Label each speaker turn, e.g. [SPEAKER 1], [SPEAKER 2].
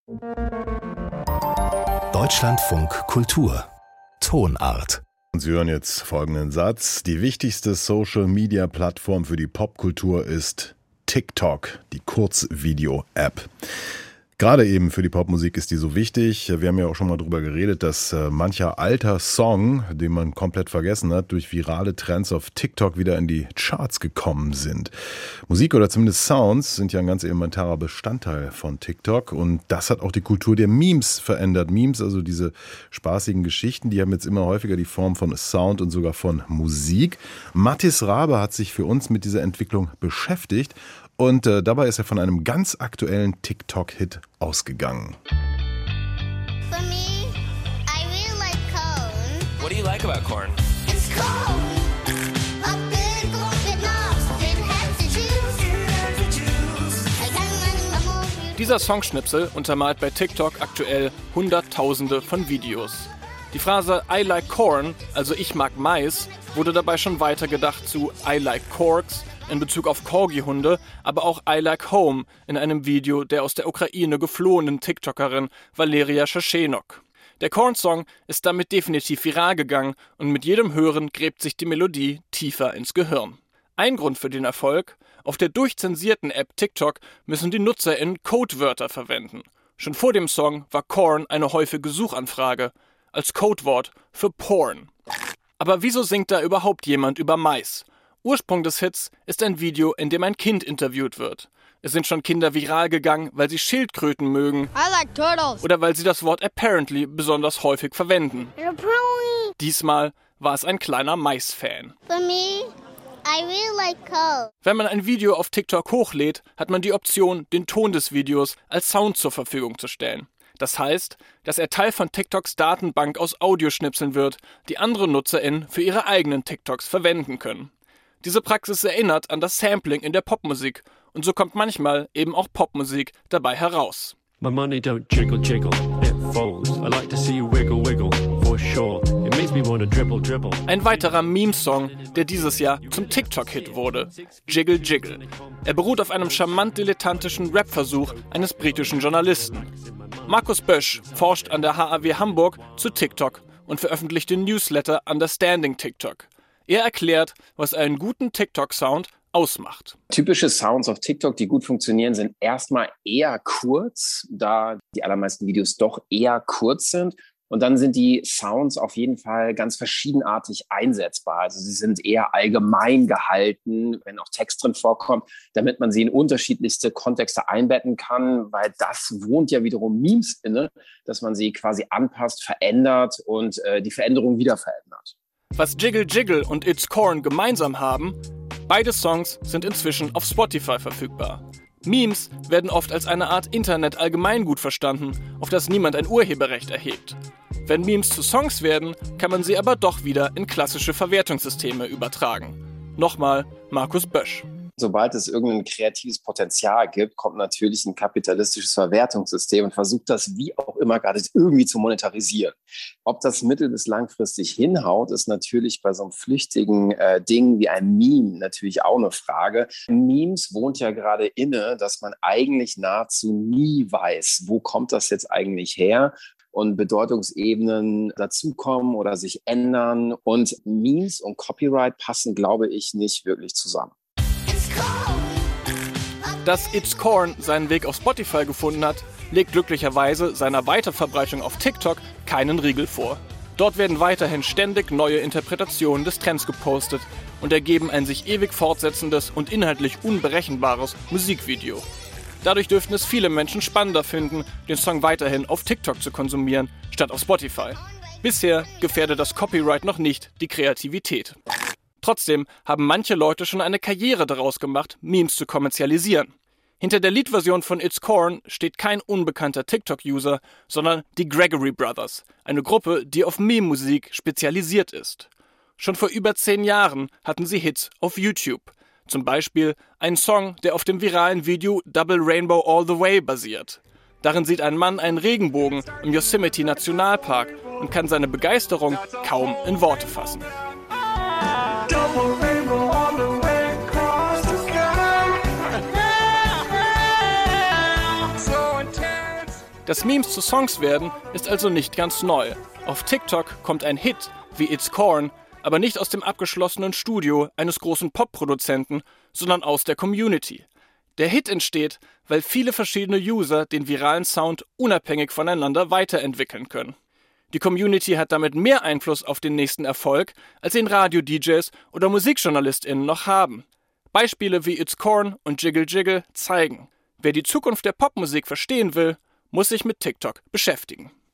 [SPEAKER 1] Deutschlandfunk Kultur Tonart.
[SPEAKER 2] Sie hören jetzt folgenden Satz. Die wichtigste Social-Media-Plattform für die Popkultur ist TikTok, die Kurzvideo-App. Gerade eben für die Popmusik ist die so wichtig. Wir haben ja auch schon mal drüber geredet, dass mancher alter Song, den man komplett vergessen hat, durch virale Trends auf TikTok wieder in die Charts gekommen sind. Musik oder zumindest Sounds sind ja ein ganz elementarer Bestandteil von TikTok und das hat auch die Kultur der Memes verändert. Memes, also diese spaßigen Geschichten, die haben jetzt immer häufiger die Form von Sound und sogar von Musik. Mathis Rabe hat sich für uns mit dieser Entwicklung beschäftigt. Und dabei ist er von einem ganz aktuellen TikTok-Hit ausgegangen.
[SPEAKER 3] For me, I really like corn.
[SPEAKER 4] What do you like about corn?
[SPEAKER 3] It's corn. A big lumpy nose. It has the juice. I can't move you.
[SPEAKER 5] Dieser Songschnipsel untermalt bei TikTok aktuell Hunderttausende von Videos. Die Phrase I like corn, also ich mag Mais, wurde dabei schon weitergedacht zu I like corks in Bezug auf Corgi-Hunde, aber auch I like home in einem Video der aus der Ukraine geflohenen TikTokerin Valeria Shashenok. Der Corn-Song ist damit definitiv viral gegangen und mit jedem Hören gräbt sich die Melodie tiefer ins Gehirn. Ein Grund für den Erfolg: auf der durchzensierten App TikTok müssen die NutzerInnen Codewörter verwenden. Schon vor dem Song war Corn eine häufige Suchanfrage als Codewort für Porn. Aber wieso singt da überhaupt jemand über Mais? Ursprung des Hits ist ein Video, in dem ein Kind interviewt wird. Es sind schon Kinder viral gegangen, weil sie Schildkröten mögen
[SPEAKER 3] I like turtles.
[SPEAKER 5] oder weil sie das Wort apparently besonders häufig verwenden.
[SPEAKER 3] Apparently.
[SPEAKER 5] Diesmal war es ein kleiner Mais-Fan.
[SPEAKER 3] For me, I really like corn.
[SPEAKER 5] Wenn man ein Video auf TikTok hochlädt, hat man die Option, den Ton des Videos als Sound zur Verfügung zu stellen. Das heißt, dass er Teil von TikToks Datenbank aus Audioschnipseln wird, die andere NutzerInnen für ihre eigenen TikToks verwenden können. Diese Praxis erinnert an das Sampling in der Popmusik und so kommt manchmal eben auch Popmusik dabei heraus.
[SPEAKER 6] My money don't jiggle jiggle, it folds. I like to see you wiggle wiggle, for sure. It makes me wanna dribble dribble.
[SPEAKER 5] Ein weiterer Meme-Song, der dieses Jahr zum TikTok-Hit wurde, Jiggle Jiggle. Er beruht auf einem charmant dilettantischen Rap-Versuch eines britischen Journalisten. Markus Bösch forscht an der HAW Hamburg zu TikTok und veröffentlicht den Newsletter Understanding TikTok. Er erklärt, was einen guten TikTok-Sound ausmacht.
[SPEAKER 7] Typische Sounds auf TikTok, die gut funktionieren, sind erstmal eher kurz, da die allermeisten Videos doch eher kurz sind. Und dann sind die Sounds auf jeden Fall ganz verschiedenartig einsetzbar. Also sie sind eher allgemein gehalten, wenn auch Text drin vorkommt, damit man sie in unterschiedlichste Kontexte einbetten kann, weil das wohnt ja wiederum Memes inne, dass man sie quasi anpasst, verändert und die Veränderung wieder verändert.
[SPEAKER 5] Was Jiggle Jiggle und It's Corn gemeinsam haben: beide Songs sind inzwischen auf Spotify verfügbar. Memes werden oft als eine Art Internet-Allgemeingut verstanden, auf das niemand ein Urheberrecht erhebt. Wenn Memes zu Songs werden, kann man sie aber doch wieder in klassische Verwertungssysteme übertragen. Nochmal Markus Bösch.
[SPEAKER 7] Sobald es irgendein kreatives Potenzial gibt, kommt natürlich ein kapitalistisches Verwertungssystem und versucht das wie auch immer gerade irgendwie zu monetarisieren. Ob das mittel- bis langfristig hinhaut, ist natürlich bei so einem flüchtigen Ding wie ein Meme natürlich auch eine Frage. Memes wohnt ja gerade inne, dass man eigentlich nahezu nie weiß, wo kommt das jetzt eigentlich her? Und Bedeutungsebenen dazukommen oder sich ändern. Und Memes und Copyright passen, glaube ich, nicht wirklich zusammen.
[SPEAKER 5] Dass It's Corn seinen Weg auf Spotify gefunden hat, legt glücklicherweise seiner Weiterverbreitung auf TikTok keinen Riegel vor. Dort werden weiterhin ständig neue Interpretationen des Trends gepostet und ergeben ein sich ewig fortsetzendes und inhaltlich unberechenbares Musikvideo. Dadurch dürften es viele Menschen spannender finden, den Song weiterhin auf TikTok zu konsumieren, statt auf Spotify. Bisher gefährdet das Copyright noch nicht die Kreativität. Trotzdem haben manche Leute schon eine Karriere daraus gemacht, Memes zu kommerzialisieren. Hinter der Liedversion von It's Corn steht kein unbekannter TikTok-User, sondern die Gregory Brothers, eine Gruppe, die auf Meme-Musik spezialisiert ist. Schon vor über 10 Jahren hatten sie Hits auf YouTube. Zum Beispiel einen Song, der auf dem viralen Video Double Rainbow All the Way basiert. Darin sieht ein Mann einen Regenbogen im Yosemite Nationalpark und kann seine Begeisterung kaum in Worte fassen. Dass Memes zu Songs werden, ist also nicht ganz neu. Auf TikTok kommt ein Hit wie It's Corn, aber nicht aus dem abgeschlossenen Studio eines großen Popproduzenten, sondern aus der Community. Der Hit entsteht, weil viele verschiedene User den viralen Sound unabhängig voneinander weiterentwickeln können. Die Community hat damit mehr Einfluss auf den nächsten Erfolg, als den Radio-DJs oder MusikjournalistInnen noch haben. Beispiele wie It's Corn und Jiggle Jiggle zeigen, wer die Zukunft der Popmusik verstehen will, muss sich mit TikTok beschäftigen.